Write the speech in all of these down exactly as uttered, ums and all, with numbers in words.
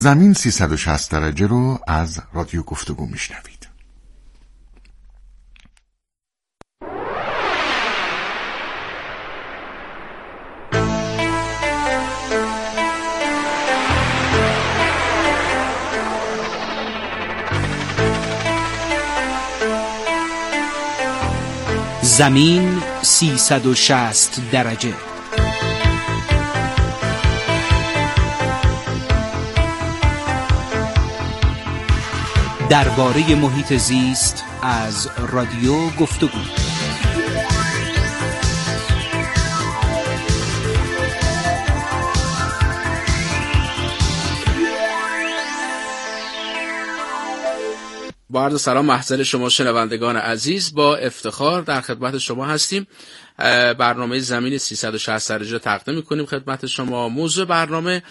زمین سیصد و شصت درجه رو از رادیو گفتگو میشنوید. زمین سیصد و شصت درجه. درباره محیط زیست از رادیو گفتگو. با عرض سلام محضر شما شنوندگان عزیز، با افتخار در خدمت شما هستیم. برنامه زمین سیصد و شصت درجه تقدیم می‌کنیم خدمت شما. موضوع برنامه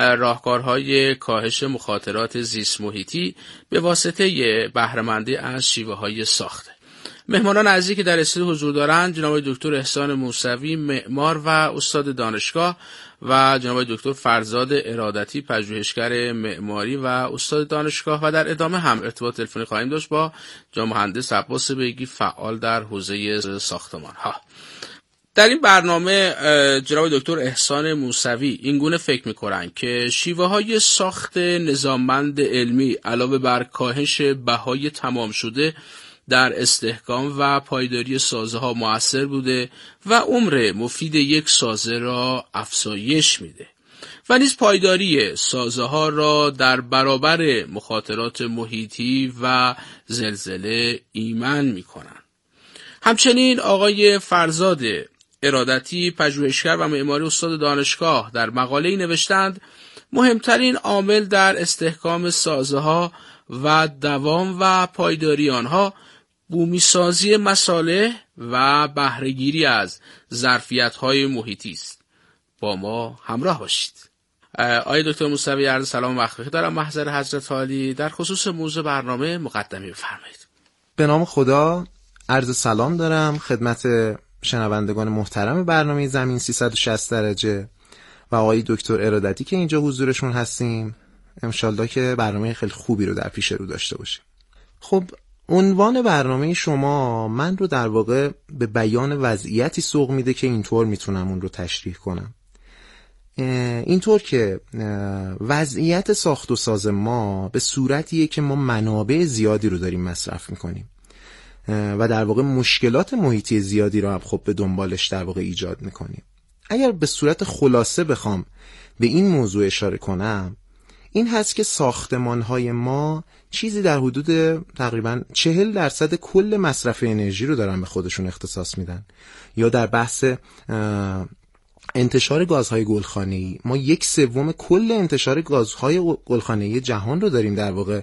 راهکارهای کاهش مخاطرات زیست محیطی به واسطه بهره‌مندی از شیوه‌های ساخته. مهمانان عزیزی که در استودیو حضور دارند جناب دکتر احسان موسوی، معمار و استاد دانشگاه، و جناب دکتر فرزاد ارادتی، پژوهشگر معماری و استاد دانشگاه، و در ادامه هم ارتباط تلفنی خواهیم داشت با جناب مهندس عباس بیگی، فعال در حوزه ساختمان‌ها. در این برنامه جناب دکتر احسان موسوی اینگونه فکر می‌کنند که شیوه‌های ساخت نظاممند علمی علاوه بر کاهش بهای تمام شده در استحکام و پایداری سازه ها مؤثر بوده و عمر مفید یک سازه را افزایش میده و نیز پایداری سازه ها را در برابر مخاطرات محیطی و زلزله ایمن میکنن. همچنین آقای فرزاد ارادتی، پژوهشگر و معماری استاد دانشگاه، در مقاله‌ای نوشتند مهمترین عامل در استحکام سازه ها و دوام و پایداری آنها بومی سازی مصالح و بهره‌گیری از ظرفیت‌های محیطی است. با ما همراه باشید. آقای دکتر موسوی، عرض سلام و وقت بخیر دارم محضر حضرت عالی. در خصوص موضوع برنامه مقدمه بفرمایید. به نام خدا، عرض سلام دارم خدمت شنوندگان محترم برنامه زمین سیصد و شصت درجه و آقای دکتر ارادتی که اینجا حضورشون هستیم. انشالله که برنامه خیلی خوبی رو در پیش رو داشته باشیم. خب، عنوان برنامه شما من رو در واقع به بیان وضعیتی سوق میده که اینطور میتونم اون رو تشریح کنم. اینطور که وضعیت ساخت و ساز ما به صورتیه که ما منابع زیادی رو داریم مصرف میکنیم و در واقع مشکلات محیطی زیادی رو هم خب به دنبالش در واقع ایجاد میکنیم. اگر به صورت خلاصه بخوام به این موضوع اشاره کنم، این هست که ساختمان‌های ما چیزی در حدود تقریباً چهل درصد کل مصرف انرژی رو دارن به خودشون اختصاص میدن. یا در بحث انتشار گازهای گلخانه‌ای ما یک سوم کل انتشار گازهای گلخانه‌ای جهان رو داریم در واقع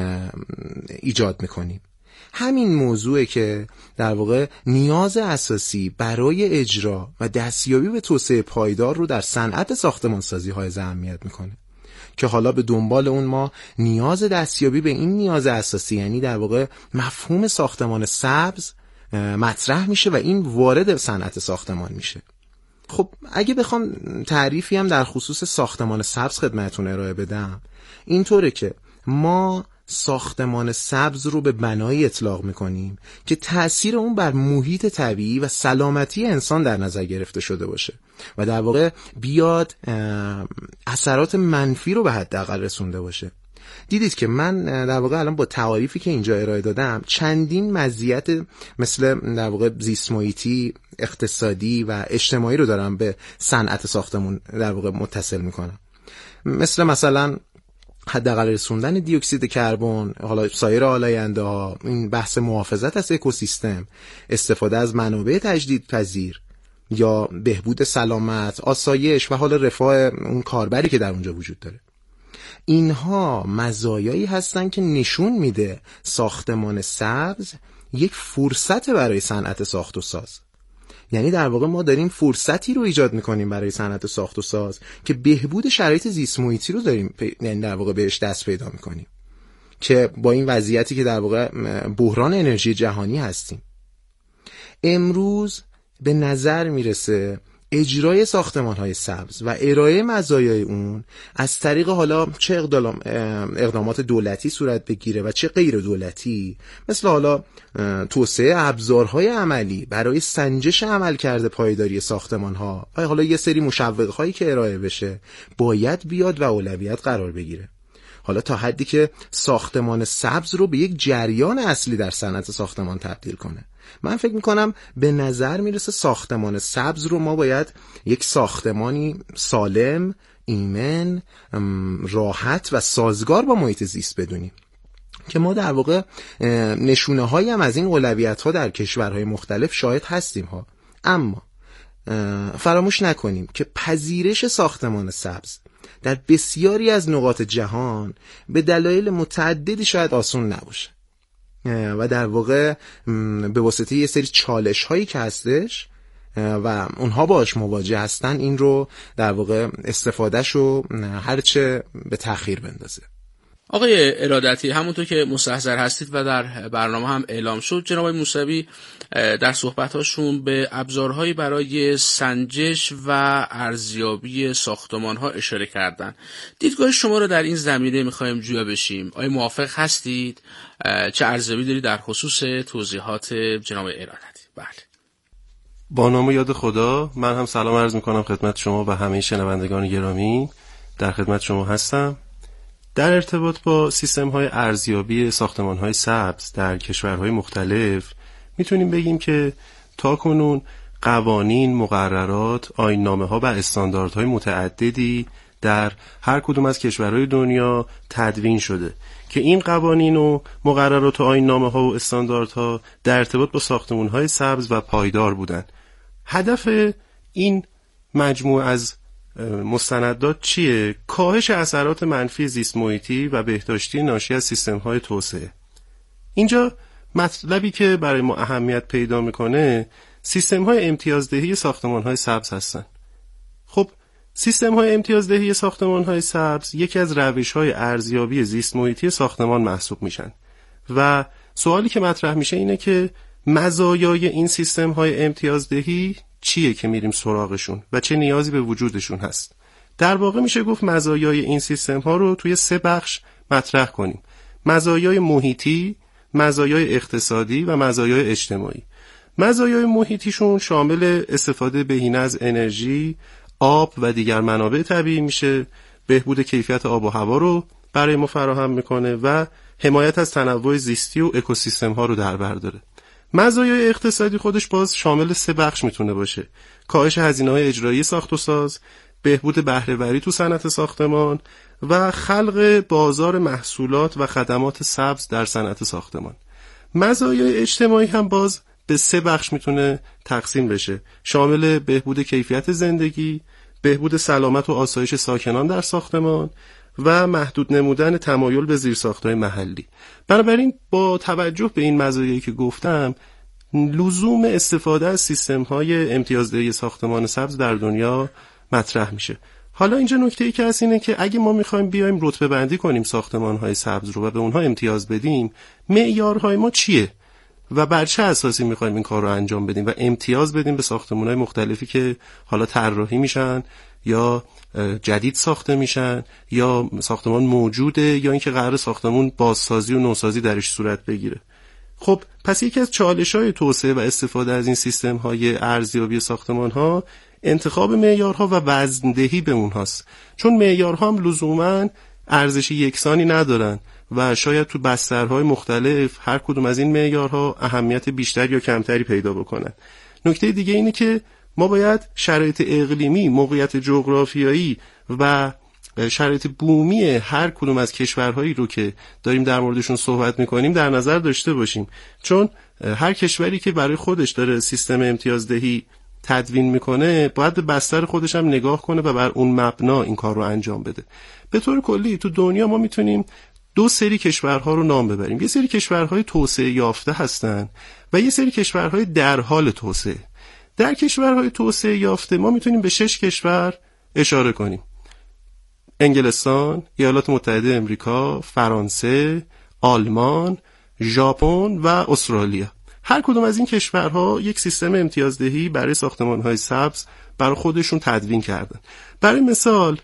ایجاد میکنیم. همین موضوعه که در واقع نیاز اساسی برای اجرا و دستیابی به توسعه پایدار رو در صنعت ساختمانسازی های اهمیت میکنه، که حالا به دنبال اون ما نیاز دستیابی به این نیاز اساسی، یعنی در واقع مفهوم ساختمان سبز مطرح میشه و این وارد صنعت ساختمان میشه. خب، اگه بخوام تعریفی هم در خصوص ساختمان سبز خدمتتون ارائه بدم، اینطوره که ما ساختمان سبز رو به بنایی اطلاق میکنیم که تأثیر اون بر محیط طبیعی و سلامتی انسان در نظر گرفته شده باشه و در واقع بیاد اثرات منفی رو به حداقل رسونده باشه. دیدید که من در واقع الان با تعاریفی که اینجا ارائه دادم چندین مزیت مثل در واقع زیست محیطی، اقتصادی و اجتماعی رو دارم به صنعت ساختمون در واقع متصل میکنم. مثل مثلا حداقل رسوندن دی اکسید کربن، حالا سایر آلاینده ها، این بحث محافظت از اکوسیستم، استفاده از منابع تجدیدپذیر یا بهبود سلامت، آسایش و حالا رفاه اون کاربری که در اونجا وجود داره. اینها مزایایی هستن که نشون میده ساختمان سبز یک فرصت برای صنعت ساخت و ساز. یعنی در واقع ما داریم فرصتی رو ایجاد میکنیم برای صنعت ساخت و ساز که بهبود شرایط زیست محیطی رو داریم یعنی در واقع بهش دست پیدا میکنیم، که با این وضعیتی که در واقع بحران انرژی جهانی هستیم امروز به نظر میرسه اجرای ساختمان‌های سبز و ارائه مزایای اون از طریق حالا چه اقدام اقدامات دولتی صورت بگیره و چه غیر دولتی، مثل حالا توسعه ابزارهای عملی برای سنجش عملکرد پایداری ساختمان‌ها و حالا یه سری مشوق‌هایی که ارائه بشه باید بیاد و اولویت قرار بگیره. حالا تا حدی که ساختمان سبز رو به یک جریان اصلی در صنعت ساختمان تبدیل کنه. من فکر میکنم به نظر میرسه ساختمان سبز رو ما باید یک ساختمانی سالم، ایمن، راحت و سازگار با محیط زیست بدونیم که ما در واقع نشونه هایی هم از این اولویت ها در کشورهای مختلف شاهد هستیم ها. اما فراموش نکنیم که پذیرش ساختمان سبز در بسیاری از نقاط جهان به دلایل متعددی شاید آسون نباشه و در واقع به واسطه یه سری چالش هایی که هستش و اونها باش مواجه هستن این رو در واقع استفادهشو هرچه به تأخیر بندازه. آقای ارادتی، همونطور که مستحضر هستید و در برنامه هم اعلام شد، جناب موسوی در صحبتاشون به ابزارهایی برای سنجش و ارزیابی ساختمان‌ها اشاره کردن. دیدگاه شما رو در این زمینه می‌خوایم جویا بشیم. آیا موافق هستید؟ چه ارزیابی دارید در خصوص توضیحات جناب ارادتی؟ بله. با نام و یاد خدا، من هم سلام عرض می‌کنم خدمت شما و همه شنوندگان گرامی. در خدمت شما هستم. در ارتباط با سیستم‌های ارزیابی ساختمان‌های سبز در کشورهای مختلف میتونیم بگیم که تاکنون قوانین، مقررات، آیین‌نامه‌ها و استانداردهای متعددی در هر کدوم از کشورهای دنیا تدوین شده که این قوانین و مقررات و آیین‌نامه‌ها و استانداردها در ارتباط با ساختمان‌های سبز و پایدار بودن. هدف این مجموعه از مستندات چیه؟ کاهش اثرات منفی زیست محیطی و بهداشتی ناشی از سیستم‌های توسعه. اینجا مطلبی که برای ما اهمیت پیدا میکنه سیستم‌های امتیازدهی ساختمان‌های سبز هستن. خب سیستم‌های امتیازدهی ساختمان‌های سبز یکی از روش‌های ارزیابی زیست محیطی ساختمان محسوب میشن و سوالی که مطرح میشه اینه که مزایای این سیستم‌های امتیازدهی چیه که میریم سراغشون و چه نیازی به وجودشون هست. در واقع میشه گفت مزایای این سیستم ها رو توی سه بخش مطرح کنیم: مزایای محیطی، مزایای اقتصادی و مزایای اجتماعی. مزایای محیطیشون شامل استفاده بهینه از انرژی، آب و دیگر منابع طبیعی میشه، بهبود کیفیت آب و هوا رو برای ما فراهم میکنه و حمایت از تنوع زیستی و اکوسیستم ها رو در بر داره. مزایای اقتصادی خودش باز شامل سه بخش میتونه باشه: کاهش هزینه‌های اجرایی ساخت و ساز، بهبود بهره‌وری تو صنعت ساختمان و خلق بازار محصولات و خدمات سبز در صنعت ساختمان. مزایای اجتماعی هم باز به سه بخش میتونه تقسیم بشه: شامل بهبود کیفیت زندگی، بهبود سلامت و آسایش ساکنان در ساختمان و محدود نمودن تمایل به زیرساخت‌های محلی. بنابراین با توجه به این مزایایی که گفتم، لزوم استفاده از سیستم‌های امتیازدهی ساختمان سبز در دنیا مطرح میشه. حالا اینجا نکته‌ای که هست اینه که اگه ما می‌خوایم بیایم رتبه بندی کنیم ساختمان‌های سبز رو و به اونها امتیاز بدیم، معیارهای ما چیه و بر چه اساسی می‌خوایم این کار رو انجام بدیم و امتیاز بدیم به ساختمان‌های مختلفی که حالا طراحی میشن یا جدید ساخته میشن یا ساختمان موجوده یا اینکه قرار ساختمان بازسازی و نوسازی درش صورت بگیره. خب پس یکی از چالش‌های توسعه و استفاده از این سیستم‌های ارزیابی ساختمان‌ها انتخاب معیارها و وزندهی به اونهاست، چون معیارها هم لزوماً ارزش یکسانی ندارن و شاید تو بسترهای مختلف هر کدوم از این معیارها اهمیت بیشتر یا کمتری پیدا بکنن. نکته دیگه اینه که ما باید شرایط اقلیمی، موقعیت جغرافیایی و شرایط بومی هر کدوم از کشورهایی رو که داریم در موردشون صحبت میکنیم در نظر داشته باشیم، چون هر کشوری که برای خودش داره سیستم امتیازدهی تدوین میکنه باید به بستر خودش هم نگاه کنه و بر اون مبنا این کار رو انجام بده. به طور کلی تو دنیا ما میتونیم دو سری کشورها رو نام ببریم: یه سری کشورهای توسعه یافته هستن و یه سری کشورهای در حال توسعه. در کشورهای توسعه یافته ما میتونیم به شش کشور اشاره کنیم: انگلستان، ایالات متحده امریکا، فرانسه، آلمان، ژاپن و استرالیا. هر کدوم از این کشورها یک سیستم امتیازدهی برای ساختمان‌های سبز برای خودشون تدوین کردن. برای مثال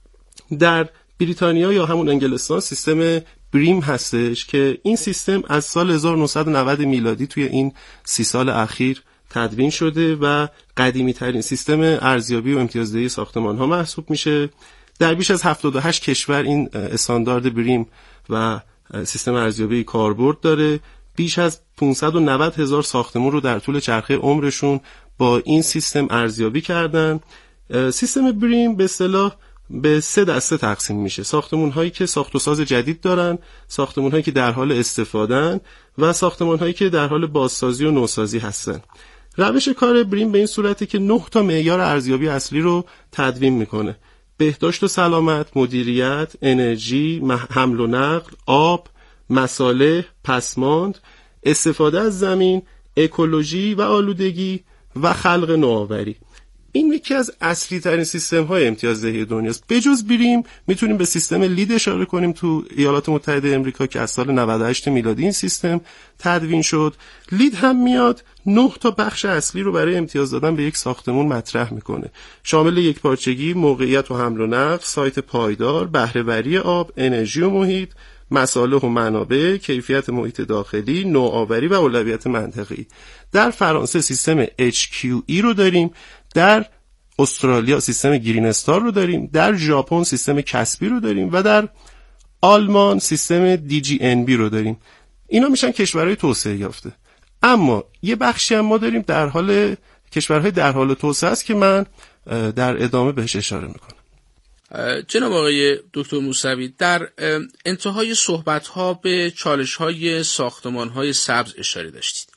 در بریتانیا یا همون انگلستان سیستم بریم هستش که این سیستم از سال هزار و نهصد و نود میلادی توی این سی سال اخیر تدوین شده و قدیمی ترین سیستم ارزیابی و امتیازدهی ساختمان ها محسوب میشه. در بیش از هفتاد و هشت کشور این استاندارد بریم و سیستم ارزیابی کاربرد داره. بیش از پانصد و نود هزار ساختمان رو در طول چرخه عمرشون با این سیستم ارزیابی کردن. سیستم بریم به اصطلاح به سه دسته تقسیم میشه: ساختمان هایی که ساخت و ساز جدید دارن، ساختمان هایی که در حال استفاده‌اند و ساختمان هایی که در حال بازسازی و نوسازی هستن. روش کار بریم به این صورته که نه تا معیار ارزیابی اصلی رو تدوین میکنه: بهداشت و سلامت، مدیریت، انرژی، حمل و نقل، آب، مصالح، پسماند، استفاده از زمین، اکولوژی و آلودگی و خلق نوآوری. این یکی از اصلی ترین سیستم های امتیازدهی دنیاست. بجز بریم میتونیم به سیستم لید اشاره کنیم تو ایالات متحده امریکا که از سال نود و هشت میلادی این سیستم تدوین شد. لید هم میاد نه تا بخش اصلی رو برای امتیاز دادن به یک ساختمان مطرح میکنه: شامل یکپارچگی، موقعیت و حمل و نقل، سایت پایدار، بهره‌وری آب، انرژی و محیط، مصالح و منابع، کیفیت محیط داخلی، نوآوری و اولویت منطقی. در فرانسه سیستم اچ کیو ای رو داریم، در استرالیا سیستم گرین استار رو داریم، در ژاپن سیستم کسبی رو داریم و در آلمان سیستم دی جی ان بی رو داریم. اینا میشن کشورهای توسعه یافته. اما یه بخشی هم ما داریم در حال کشورهای در حال توسعه است که من در ادامه بهش اشاره میکنم. جناب آقای دکتر موسوی، در انتهای صحبت‌ها به چالش‌های ساختمان‌های سبز اشاره داشتید.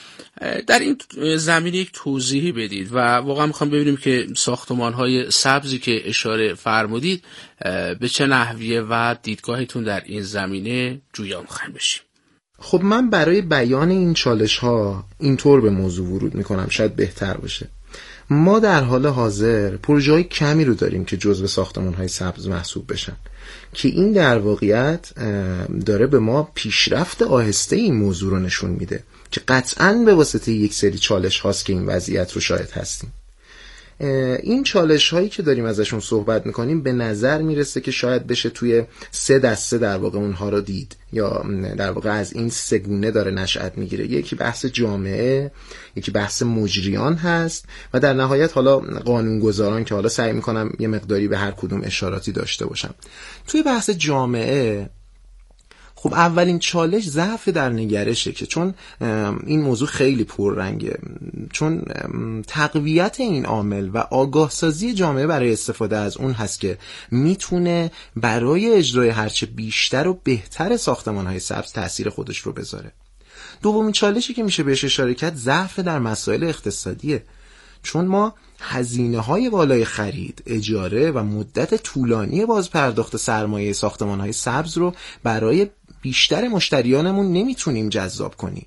در این زمینه یک توضیحی بدید و واقعا میخوام ببینیم که ساختمان‌های سبزی که اشاره فرمودید به چه نحویه و دیدگاهتون در این زمینه جویا می‌خوایم بشیم. خب من برای بیان این چالش‌ها اینطور به موضوع ورود می‌کنم، شاید بهتر باشه. ما در حال حاضر پروژه‌های کمی رو داریم که جزو ساختمان‌های سبز محسوب بشن که این در واقعیت داره به ما پیشرفت آهسته این موضوع رو نشون میده که قطعاً به واسطه یک سری چالش هاست که این وضعیت رو شاهد هستیم. این چالش هایی که داریم ازشون صحبت میکنیم به نظر میرسه که شاید بشه توی سه دسته در واقع اونها رو دید، یا در واقع از این سه گونه داره نشأت میگیره. یکی بحث جامعه، یکی بحث مجریان هست و در نهایت حالا قانونگذاران که حالا سعی میکنم یه مقداری به هر کدوم اشاراتی داشته باشم. توی بحث جامعه خب اولین چالش ضعف در نگرشه که چون این موضوع خیلی پررنگه، چون تقویت این عامل و آگاه سازی جامعه برای استفاده از اون هست که میتونه برای اجرای هرچه بیشتر و بهتر ساختمان‌های سبز تأثیر خودش رو بذاره. دومین چالشی که میشه بهش اشاره کرد ضعف در مسائل اقتصادیه، چون ما هزینه‌های بالای خرید، اجاره و مدت طولانی بازپرداخت سرمایه ساختمان‌های سبز رو برای بیشتر مشتریانمون نمیتونیم جذاب کنیم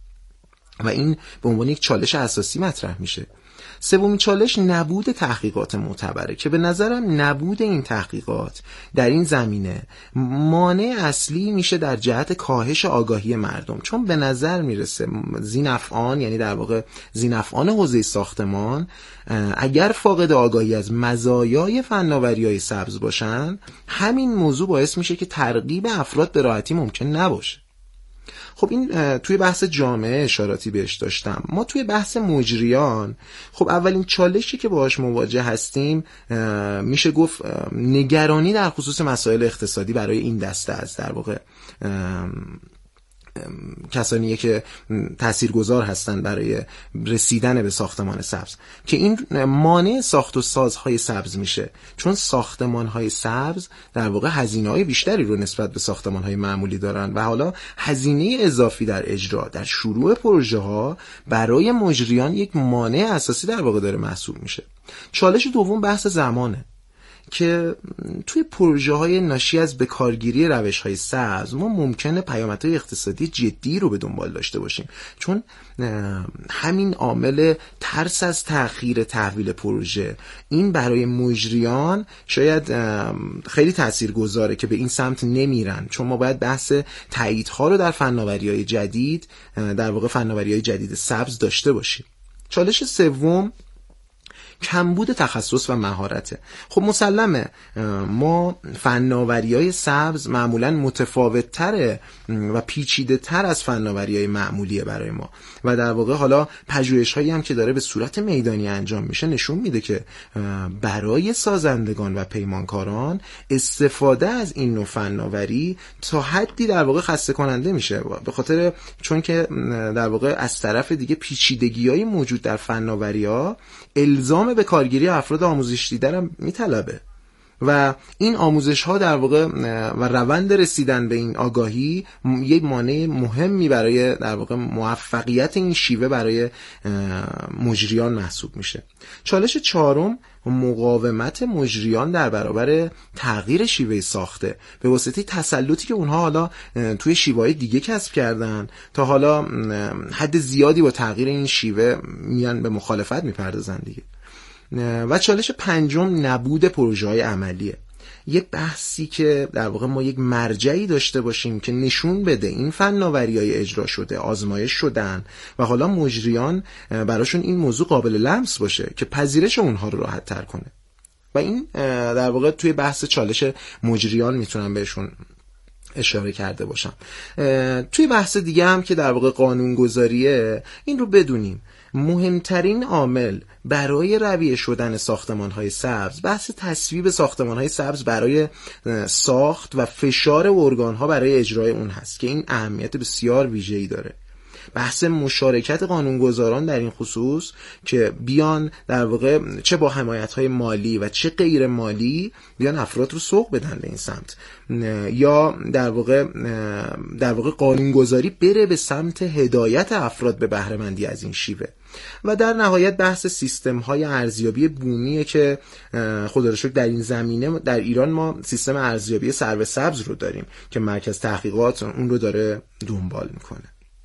و این به عنوان یک چالش اساسی مطرح میشه. سومین چالش نبود تحقیقات معتبره که به نظرم نبود این تحقیقات در این زمینه مانع اصلی میشه در جهت کاهش آگاهی مردم، چون به نظر میرسه ذی‌نفعان، یعنی در واقع ذی‌نفعان حوزه ساختمان، اگر فاقد آگاهی از مزایای فناوری‌های سبز باشن، همین موضوع باعث میشه که ترغیب افراد به راحتی ممکن نباشه. خب این توی بحث جامعه اشاراتی بهش داشتم. ما توی بحث مجریان، خب اولین چالشی که باهاش مواجه هستیم میشه گفت نگرانی در خصوص مسائل اقتصادی برای این دسته از در واقع کسانیه که تاثیرگذار هستن برای رسیدن به ساختمان سبز، که این مانع ساخت و سازهای سبز میشه، چون ساختمانهای سبز در واقع هزینه‌های بیشتری رو نسبت به ساختمانهای معمولی دارن و حالا هزینه اضافی در اجرا، در شروع پروژه ها برای مجریان یک مانع اساسی در واقع داره محسوب میشه. چالش دوم بحث زمانه که توی پروژه های ناشی از بکارگیری روش های سبز ما ممکنه پیامدهای اقتصادی جدی رو به دنبال داشته باشیم، چون همین عامل ترس از تأخیر تحویل پروژه این برای مجریان شاید خیلی تاثیرگذاره که به این سمت نمیرن، چون ما باید بحث تاییدها رو در فناوری‌های جدید، در واقع فناوری‌های جدید سبز داشته باشیم. چالش سوم کمبود تخصص و مهارته. خب مسلمه ما فناوری‌های سبز معمولاً متفاوت‌تره و پیچیده‌تر از فناوری‌های معمولیه برای ما و در واقع حالا پژوهش‌هایی هم که داره به صورت میدانی انجام میشه نشون میده که برای سازندگان و پیمانکاران استفاده از این نوع فناوری تا حدی در واقع خسته کننده میشه، به خاطر چون که در واقع از طرف دیگه پیچیدگی‌های موجود در فناوری‌ها الزام به کارگیری افراد آموزش دیده هم میطلبه و این آموزش ها در واقع و روند رسیدن به این آگاهی یک مانع مهمی برای در واقع موفقیت این شیوه برای مجریان محسوب میشه. چالش چهارم مقاومت مجریان در برابر تغییر شیوه ساخته به واسطه تسلطی که اونها حالا توی شیوه‌های دیگه کسب کردن تا حالا حد زیادی با تغییر این شیوه میان به مخالفت میپردازن دیگه. و چالش پنجم نبود پروژه‌های عملیه. یه بحثی که در واقع ما یک مرجعی داشته باشیم که نشون بده این فناوری‌های اجرا شده، آزمایش شدن و حالا مجریان براشون این موضوع قابل لمس باشه که پذیرش اونها رو راحت تر کنه. و این در واقع توی بحث چالش مجریان میتونم بهشون اشاره کرده باشم. توی بحث دیگه هم که در واقع قانونگذاریه، این رو بدونیم مهمترین عامل برای رویه شدن ساختمان‌های سبز بحث تصویب ساختمان‌های سبز برای ساخت و فشار ارگان‌ها برای اجرای اون هست که این اهمیت بسیار ویژه‌ای داره. بحث مشارکت قانونگذاران در این خصوص که بیان در واقع چه با حمایت‌های مالی و چه غیر مالی بیان افراد رو سوق بدن به این سمت، یا در واقع در واقع قانونگذاری بره به سمت هدایت افراد به بهره مندی از این شیوه. و در نهایت بحث سیستم‌های ارزیابی بومیه که خدا رو شکر در این زمینه در ایران ما سیستم ارزیابی سرو سبز رو داریم که مرکز تحقیقات اون رو داره دنبال میکنه.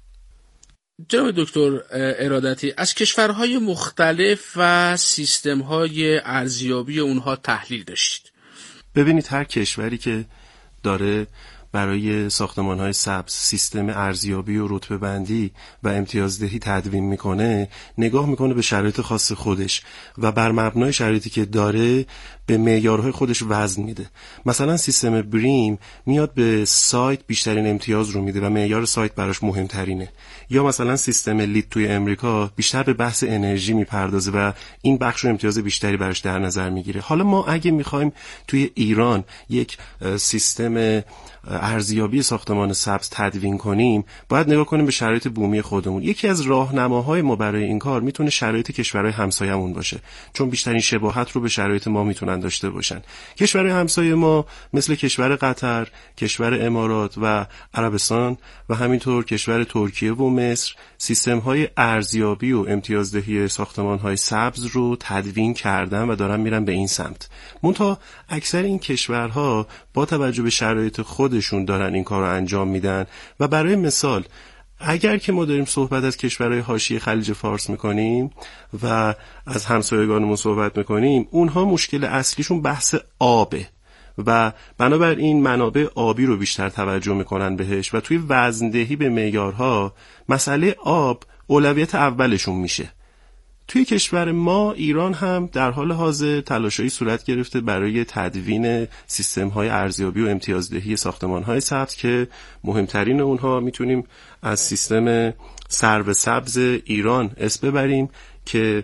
جناب دکتر ارادتی، از کشورهای مختلف و سیستم‌های ارزیابی اونها تحلیل داشتید. ببینید هر کشوری که داره برای ساختمان‌های سبز سیستم ارزیابی و رتبه بندی و امتیازدهی تدوین میکنه، نگاه میکنه به شرایط خاص خودش و بر مبنای شرایطی که داره به معیارهای خودش وزن میده. مثلا سیستم بریم میاد به سایت بیشترین امتیاز رو میده و معیار سایت براش مهمترینه. یا مثلا سیستم لید توی امریکا بیشتر به بحث انرژی میپردازه و این بخش رو امتیاز بیشتری براش در نظر میگیره. حالا ما اگه میخوایم توی ایران یک سیستم ارزیابی ساختمان سبز تدوین کنیم، باید نگاه کنیم به شرایط بومی خودمون. یکی از راهنماهای ما برای این کار میتونه شرایط کشورهای همسایه‌مون باشه، چون بیشترین شباهت رو به شرایط ما میتونن داشته باشن. کشورهای همسایه ما مثل کشور قطر، کشور امارات و عربستان و همینطور کشور ترکیه و مصر سیستم‌های ارزیابی و امتیازدهی ساختمان‌های سبز رو تدوین کردن و دارن میرن به این سمت. منتها اکثر این کشورها با توجه به شرایط خودشون دارن این کار رو انجام میدن و برای مثال اگر که ما داریم صحبت از کشورهای حاشیه خلیج فارس میکنیم و از همسایگانمون صحبت میکنیم، اونها مشکل اصلیشون بحث آبه و بنابراین منابع آبی رو بیشتر توجه میکنن بهش و توی وزندهی به معیارها مسئله آب اولویت اولشون میشه. توی کشور ما ایران هم در حال حاضر تلاشایی صورت گرفته برای تدوین سیستم‌های ارزیابی و امتیازدهی ساختمان‌های سبز که مهمترین اونها میتونیم از سیستم سرو سبز ایران اسم ببریم که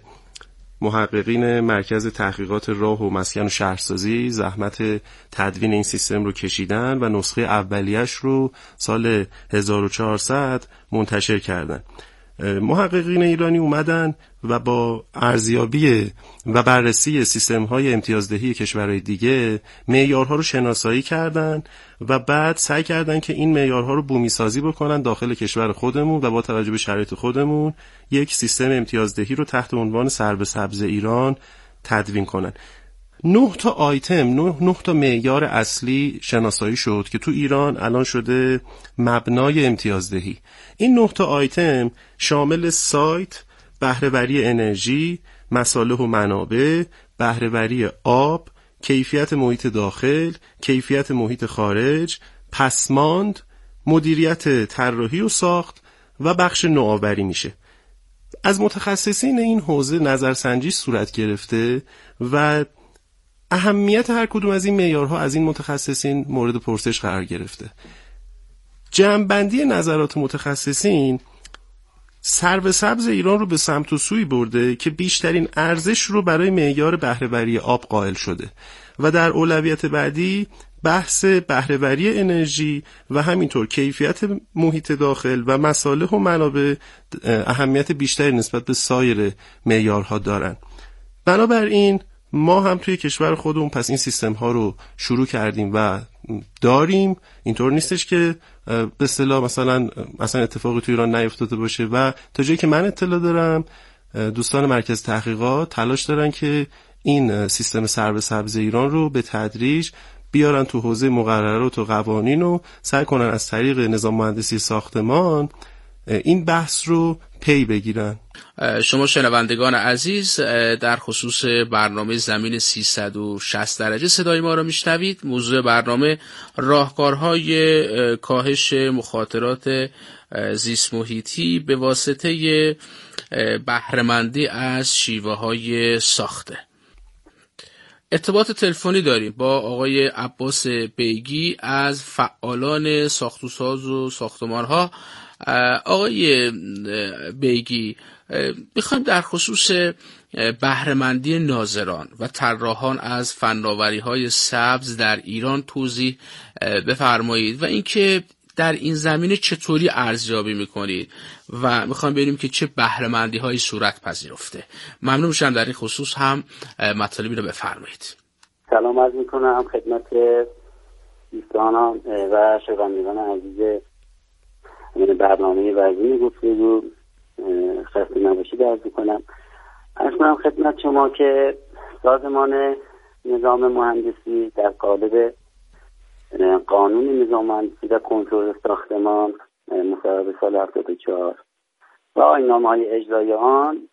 محققین مرکز تحقیقات راه و مسکن و شهرسازی زحمت تدوین این سیستم رو کشیدن و نسخه اولیش رو سال هزار و چهارصد منتشر کردن. محققین ایرانی اومدن و با ارزیابی و بررسی سیستم‌های امتیازدهی کشورهای دیگه معیارها رو شناسایی کردن و بعد سعی کردن که این معیارها رو بومی سازی بکنن داخل کشور خودمون و با توجه به شرایط خودمون یک سیستم امتیازدهی رو تحت عنوان سرو سبز ایران تدوین کنن. نه تا آیتم، نه, نه تا معیار اصلی شناسایی شد که تو ایران الان شده مبنای امتیازدهی. این نه تا آیتم شامل سایت، بهره‌وری انرژی، مصالح و منابع، بهره‌وری آب، کیفیت محیط داخل، کیفیت محیط خارج، پسماند، مدیریت طراحی و ساخت و بخش نوآوری میشه. از متخصصین این حوزه نظرسنجی صورت گرفته و اهمیت هر کدوم از این معیارها از این متخصصین مورد پرسش قرار گرفته. جمع‌بندی نظرات متخصصین سر به سبز ایران رو به سمت و سوی برده که بیشترین ارزش رو برای معیار بهره‌وری آب قائل شده و در اولویت بعدی بحث بهره‌وری انرژی و همینطور کیفیت محیط داخل و مصالح و منابع اهمیت بیشتری نسبت به سایر معیارها دارن. بنابراین ما هم توی کشور خودمون پس این سیستم ها رو شروع کردیم و داریم. اینطور نیستش که به اصطلاح مثلا مثلا اتفاقی توی ایران نیفتاده باشه و تا جایی که من اطلاع دارم دوستان مرکز تحقیقات تلاش دارن که این سیستم سر به سبز ایران رو به تدریج بیارن تو حوزه مقررات و قوانین و سعی کنن از طریق نظام مهندسی ساختمان این بحث رو پی بگیرن. شما شنوندگان عزیز در خصوص برنامه زمین سیصد و شصت درجه صدای ما را میشنوید. موضوع برنامه راهکارهای کاهش مخاطرات زیست محیطی به واسطه بهره‌مندی از شیوه‌های ساخته. ارتباط تلفنی داریم با آقای عباس بیگی از فعالان ساخت و ساز و ساختمان‌ها. آقای بیگی، میخوایم در خصوص بهره‌مندی ناظران و طراحان از فناوری‌های سبز در ایران توضیح بفرمایید و اینکه در این زمینه چطوری ارزیابی میکنید و میخوایم ببینیم که چه بهره‌مندی‌هایی صورت پذیرفته. ممنون میشم در این خصوص هم مطالبی رو بفرمایید. سلام عرض میکنم خدمت دوستان و شنوندگان عزیز برنامه وزین گفتگو. خسته نباشید عرض میکنم. عرض کنم خدمت شما که سازمان نظام مهندسی در قالب قانون نظام مهندسی و کنترل ساختمان مصوب سال هفتاد و چهار و آیین‌نامه‌های اجرایی آن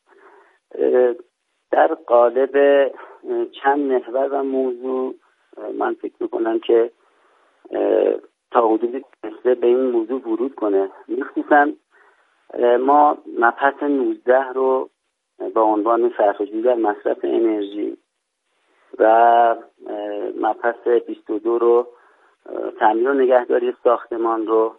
در قالب چند محور و موضوع من فکر میکنم که تا حدودی تونسته به این موضوع ورود کنه. مخصوصا ما مبحث نوزده رو با عنوان صرفه‌جویی در مصرف انرژی و مبحث بیست و دو رو تعمیر و نگهداری ساختمان رو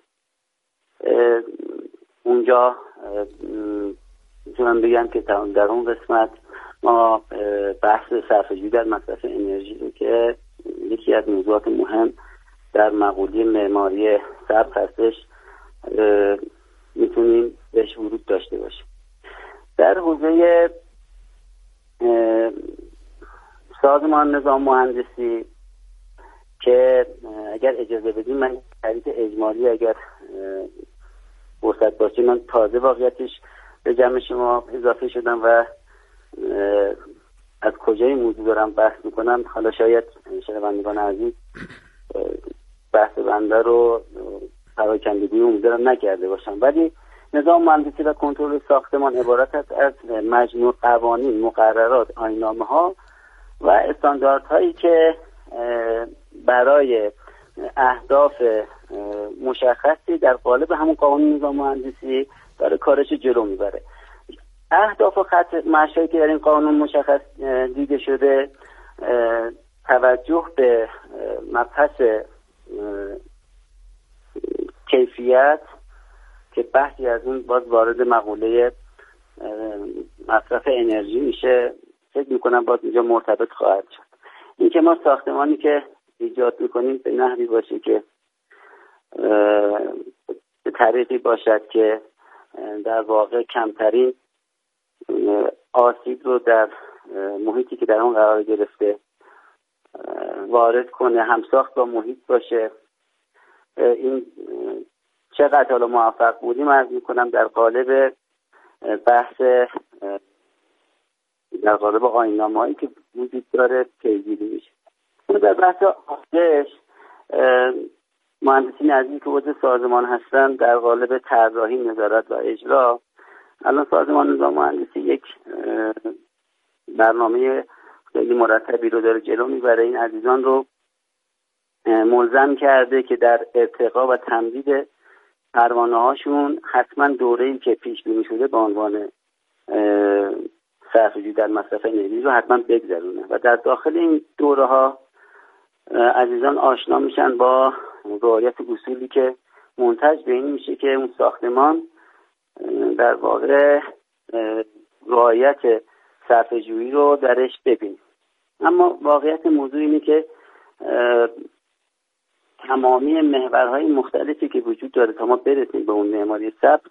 اونجا میتونم بگم که در اون قسمت ما بحث صرفه‌جویی در مصرف انرژی رو که یکی از موضوعات مهم در مقوله معماری سبز هستش میتونیم بهش ورود داشته باشیم. در حوزه سازمان نظام مهندسی که اگر اجازه بدیم من تعریف اجمالی اگر فرصت باشه من تازه واقعیتش به جمع شما اضافه شدم و از کجای موضوع دارم بحث میکنم. حالا شاید شنوندگان عزیز بحث بنده رو پراکندگی امیدوارم نکرده باشم، ولی نظام مهندسی و کنترل ساختمان عبارت است از مجموع قوانین، مقررات، آیین‌نامه‌ها و استانداردهایی که برای اهداف مشخصی در قالب همون قانون نظام مهندسی برای کارش جلو میبره. اهداف و خط مشایی که در این قانون مشخص دیده شده توجه به مبحث کیفیت که بحثی از اون باز وارد مقوله مصرف انرژی میشه، فکر میکنم باز اینجا مرتبط خواهد شد. این که ما ساختمانی که ایجاد میکنیم به نحوی باشه که به طریقی باشد که در واقع کمترین آسیب رو در محیطی که در اون قرار گرفته وارد کنه، همساخت با محیط باشه. این چقدر حالا موفق بودیم عرض میکنم در قالب بحث در قالب آیین‌نامه‌هایی که وجود داره پیگیری میشه. در بحث آموزش مهندسین عزیزی که عضو سازمان هستن در قالب طراحی، نظارت و اجرا، الان سازمان نظام مهندسی یک برنامه خیلی مرتبی رو داره جلو میبره. این عزیزان رو ملزم کرده که در ارتقا و تمدید پروانه هاشون حتما دوره‌ای که پیش بینی شده به عنوان صرفه‌جویی در مصرف انرژی رو حتما بگذرونه و در داخل این دوره ها عزیزان آشنا میشن با رعایت اصولی که منتج به این میشه که اون ساختمان در واقع رعایت صرفه‌جویی رو درش ببینه. اما واقعیت موضوع اینه که تمامی محورهای مختلفی که وجود داره تا ما برسیم به اون معماری سبز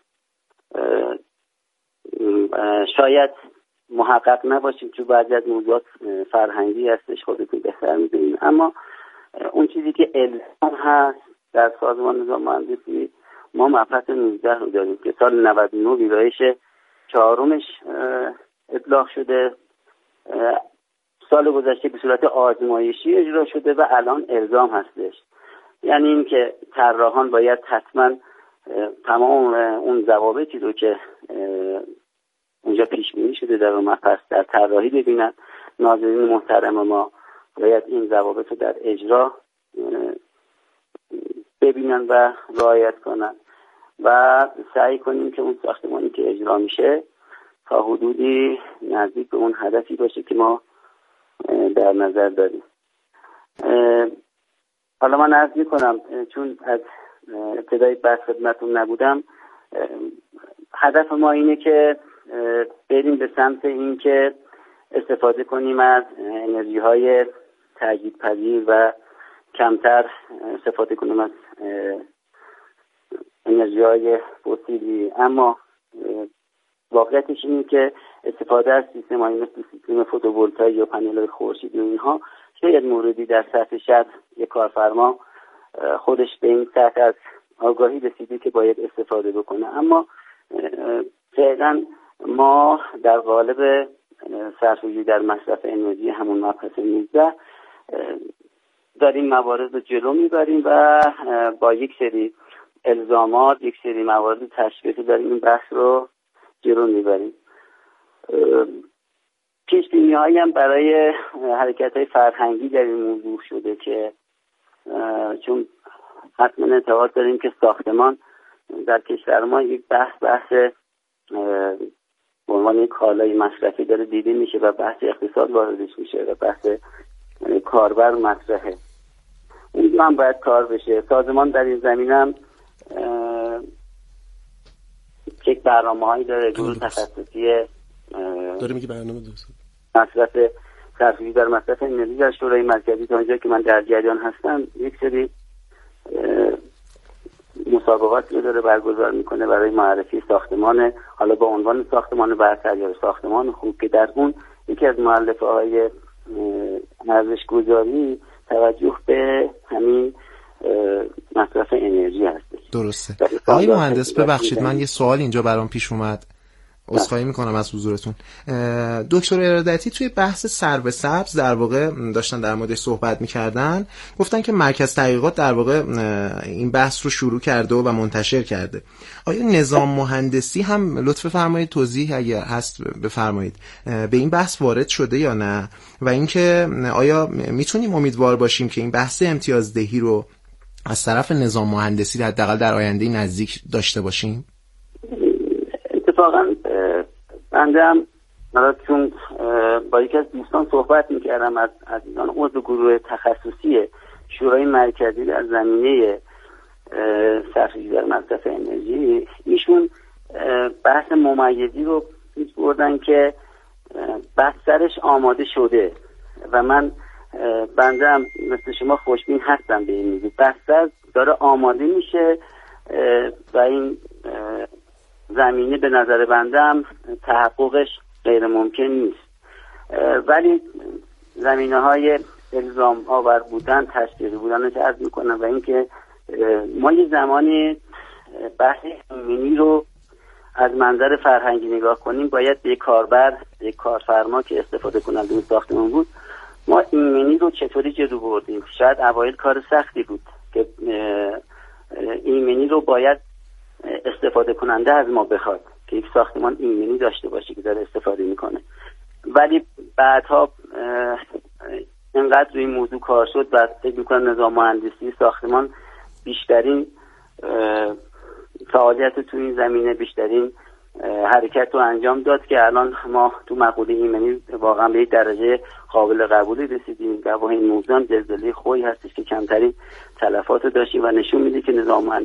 شاید محقق نباشیم، چون بعضی از موضوعات فرهنگی هستش، خودتون بهتر میدونید. اما اون چیزی که الزام هست در سازمان نظام مهندسی، ما مبحث نوزده رو داریم که سال نود و نه ویرایش چهارمش اطلاق شده، سال گذشته به صورت آزمایشی اجرا شده و الان الزام هستش. یعنی این که طراحان باید حتما تمام اون ضوابطی رو که اونجا پیش بینی شده در اون مبحث در طراحی ببینن. ناظرین محترم ما باید این ضوابط رو در اجرا ببینن و رعایت کنن و سعی کنیم که اون ساختمانی که اجرا میشه تا حدودی نزدیک به اون هدفی باشه که ما در نظر داریم. حالا من عرض میکنم چون از ابتدای بحث خدمتتون نبودم، هدف ما اینه که بریم به سمت این که استفاده کنیم از انرژی های تجدیدپذیر و کمتر استفاده کنیم از انرژی های فسیلی. اما واقعیتش اینه که استفاده از سیستم هایی مثل سیستم فوتوولتایی یا پنل های خورشیدی و اینها شاید موردی در سطح شهر یک کارفرما خودش به این سطح از آگاهی رسیده که باید استفاده بکنه. اما فعلا ما در قالب صرفه‌جویی در مصرف انرژی همون مبحث نوزده داریم موارد رو جلو میبریم و با یک سری الزامات، یک سری موارد تشویقی داریم این بحث رو جلو میبریم. پیش بینی هایی هم برای حرکت های فرهنگی در این موضوع شده که چون حتما اعتقاد داریم که ساختمان در کشور ما یک بحث بحث به عنوان یک کالای مصرفی داره دیده میشه و بحث اقتصاد واردش میشه و بحث کاربر مطرحه. اون هم باید کار بشه. سازمان در این زمینه هم یک برنامه‌هایی داره، گروه تخصصی داره میگه برنامه درست مصرف صرفه‌جویی در مصرف انرژی در شورای مرکزی تا اونجا که من در جریان هستم یک سری مسابقاتی رو داره برگزار میکنه برای معرفی ساختمان، حالا با عنوان ساختمان برتر یا ساختمان خوب، که در اون یکی از مؤلفه های ارزش گذاری توجه به همین مصرف انرژی هست. درسته. آقای مهندس ببخشید من یه سوال اینجا برام پیش اومد، عذرخواهی میکنم از حضورتون. دکتر ارادتی توی بحث سرو سبز در واقع داشتن در موردش صحبت میکردن، گفتن که مرکز تحقیقات در واقع این بحث رو شروع کرده و منتشر کرده. آیا نظام مهندسی هم لطف فرمایید توضیح اگه هست بفرمایید به این بحث وارد شده یا نه، و اینکه آیا میتونیم امیدوار باشیم که این بحث امتیازدهی رو از طرف نظام مهندسی حداقل در آینده نزدیک داشته باشیم؟ اتفاقا بنده هم چون با یکی از دوستان صحبت میکردم از عزیزان عضو گروه تخصصی شورای مرکزی در زمینه صرفه‌جویی در مصرف انرژی، ایشون بحث ممیزی رو پیش بردن که بسترش آماده شده و من بنده هم مثل شما خوشبین هستم به این موضوع. بستر داره آماده میشه و این زمینه به نظر بنده هم تحققش غیر ممکن نیست، ولی زمینه های الزام آور بودن، تشویقی بودن رو عرض میکنم و اینکه ما یه زمانی بحث ایمنی رو از منظر فرهنگی نگاه کنیم، باید به یک کاربر، یک کارفرما که استفاده کننده اون ساختمان بود، ما ایمنی رو چطوری جلو بردیم. شاید اوایل کار سختی بود که ایمنی رو باید استفاده کننده از ما بخواد که یک ساختمان ایمنی داشته باشه که داره استفاده میکنه، ولی بعدها اینقدر روی موضوع کار شد و فکر میکنم نظام مهندسی ساختمان بیشترین فعالیت تو این زمینه، بیشترین حرکت رو انجام داد که الان ما تو مقوله ایمنی واقعا به یک درجه قابل قبولی رسیدیم. در واقع این موضوع هم زلزله خوی هستش که کمترین تلفات رو داشتیم و نشون میده که نظام